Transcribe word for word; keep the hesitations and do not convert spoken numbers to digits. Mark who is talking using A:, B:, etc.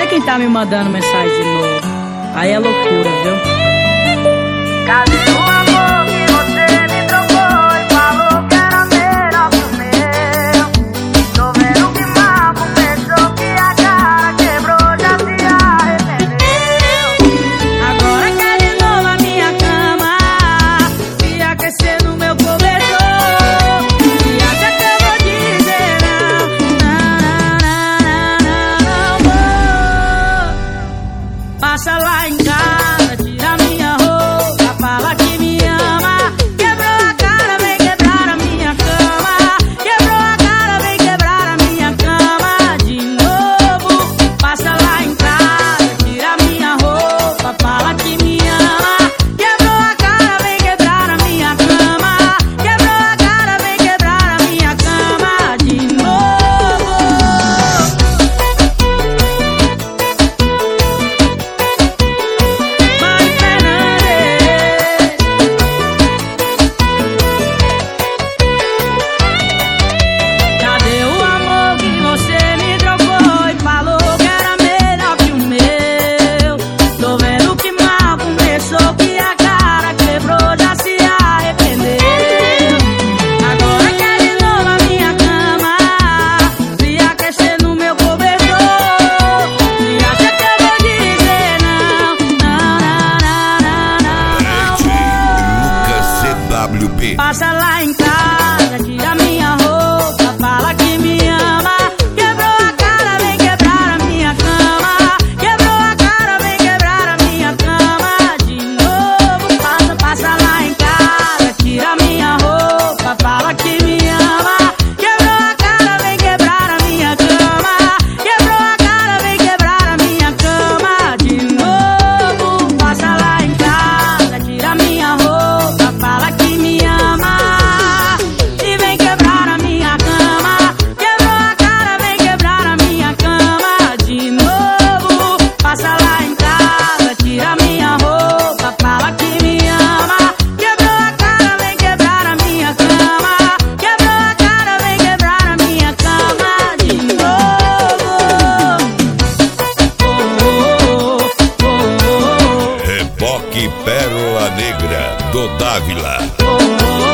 A: quem tá me mandando mensagem de novo. Aí é loucura, viu?
B: Cadê o amor que você me trocou e falou que era melhor que o meu? Tô vendo que mal começou, que a cara quebrou, já se arrependeu.
A: Agora quer de novo a minha cama, se aquecer no meu cobertor. E acha que eu vou dizer não, não, não, não, não, não. Passa lá em casa, tira minha roupa, fala que me ama. Quebrou a cara, vem quebrar a minha cama. Quebrou a cara, vem quebrar a minha cama de novo. Passa lá em casa, tira minha roupa, fala que me ama. Quebrou a cara, vem quebrar a minha cama. Quebrou a cara, vem quebrar a minha cama de novo. Mari Fernandes, cadê o amor que você me trocou e falou que era melhor que o meu? Tô vendo que mal começou, que a cara quebrou, já se arrependeu. Agora quer de novo a minha cama, se aquecer no meu cobertor. E acha que eu vou dizer não, não, não, não, não,
C: Lucas C W B.
A: Passa lá em casa, tira minha roupa, fala que me ama. Quebrou a cara, vem quebrar a minha cama. Quebrou a cara, vem quebrar a minha cama de novo. Passa, passa lá em casa, tira minha roupa, fala que me ama. Quebrou a cara, vem quebrar a minha cama. Quebrou a cara, vem quebrar a minha cama de novo. Passa lá em casa, tira minha roupa, fala que me ama. E vem quebrar a minha cama. Quebrou a cara, vem quebrar a minha cama de novo. Passa lá em casa, tira minha roupa, fala que me ama. Quebrou a cara, vem quebrar a minha cama. Quebrou a cara, vem quebrar a minha cama de novo. Oh, oh, oh, oh,
C: Reboque Pérola Negra do Dávila.
A: oh, oh, oh.